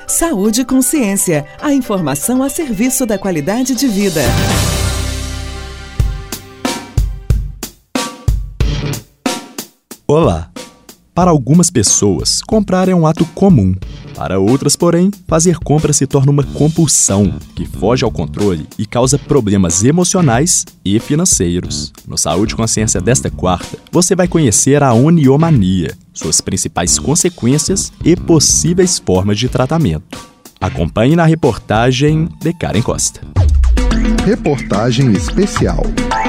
Saúde e Consciência, a informação a serviço da qualidade de vida. Olá! Para algumas pessoas, comprar é um ato comum. Para outras, porém, fazer compras se torna uma compulsão que foge ao controle e causa problemas emocionais e financeiros. No Saúde e Consciência desta quarta, você vai conhecer a oniomania, suas principais consequências e possíveis formas de tratamento. Acompanhe na reportagem de Karen Costa. Reportagem especial.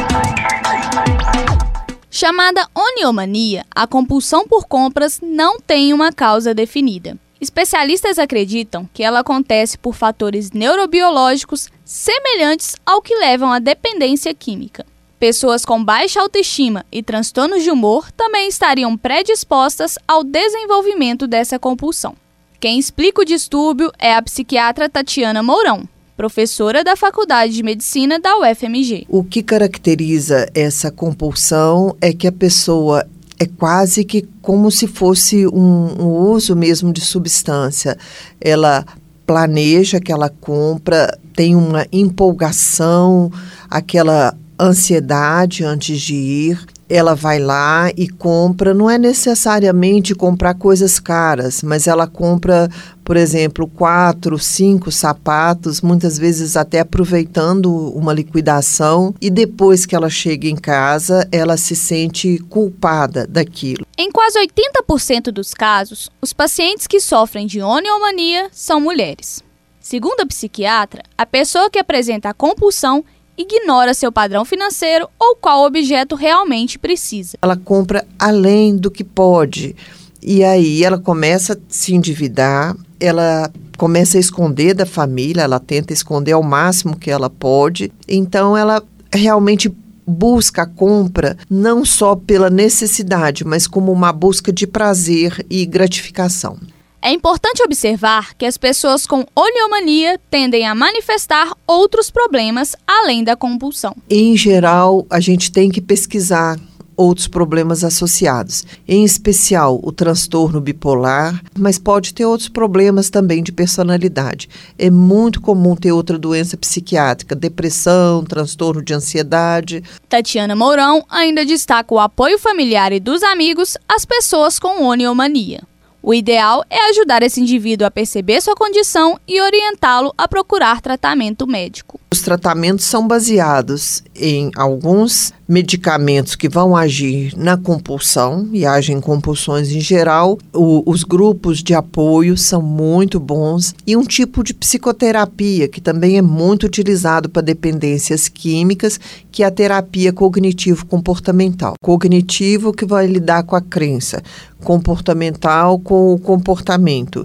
Chamada oniomania, a compulsão por compras não tem uma causa definida. Especialistas acreditam que ela acontece por fatores neurobiológicos semelhantes ao que levam à dependência química. Pessoas com baixa autoestima e transtornos de humor também estariam predispostas ao desenvolvimento dessa compulsão. Quem explica o distúrbio é a psiquiatra Tatiana Mourão, professora da Faculdade de Medicina da UFMG. O que caracteriza essa compulsão é que a pessoa é quase que como se fosse um uso mesmo de substância. Ela planeja aquela compra, tem uma empolgação, aquela ansiedade antes de ir. Ela vai lá e compra, não é necessariamente comprar coisas caras, mas ela compra, por exemplo, 4, 5 sapatos, muitas vezes até aproveitando uma liquidação, e depois que ela chega em casa, ela se sente culpada daquilo. Em quase 80% dos casos, os pacientes que sofrem de oniomania são mulheres. Segundo a psiquiatra, a pessoa que apresenta a compulsão ignora seu padrão financeiro ou qual objeto realmente precisa. Ela compra além do que pode e aí ela começa a se endividar, ela começa a esconder da família, ela tenta esconder ao máximo que ela pode, então ela realmente busca a compra não só pela necessidade, mas como uma busca de prazer e gratificação. É importante observar que as pessoas com oniomania tendem a manifestar outros problemas além da compulsão. Em geral, a gente tem que pesquisar outros problemas associados, em especial o transtorno bipolar, mas pode ter outros problemas também de personalidade. É muito comum ter outra doença psiquiátrica, depressão, transtorno de ansiedade. Tatiana Mourão ainda destaca o apoio familiar e dos amigos às pessoas com oniomania. O ideal é ajudar esse indivíduo a perceber sua condição e orientá-lo a procurar tratamento médico. Os tratamentos são baseados em alguns medicamentos que vão agir na compulsão e agem em compulsões em geral. Os grupos de apoio são muito bons e um tipo de psicoterapia que também é muito utilizado para dependências químicas, que é a terapia cognitivo-comportamental. Cognitivo que vai lidar com a crença, comportamental com o comportamento.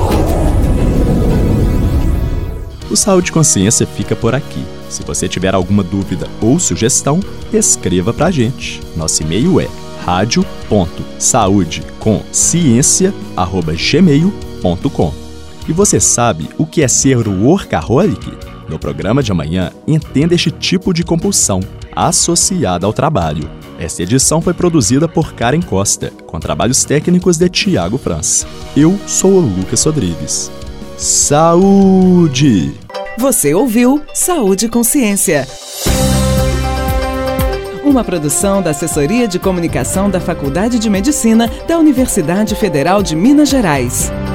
O Saúde e Consciência fica por aqui. Se você tiver alguma dúvida ou sugestão, escreva pra gente. Nosso e-mail é radio.saudeconsciência@gmail.com. E você sabe o que é ser workaholic? No programa de amanhã, entenda este tipo de compulsão associada ao trabalho. Esta edição foi produzida por Karen Costa, com trabalhos técnicos de Tiago França. Eu sou o Lucas Rodrigues. Saúde! Você ouviu Saúde e Consciência. Uma produção da Assessoria de Comunicação da Faculdade de Medicina da Universidade Federal de Minas Gerais.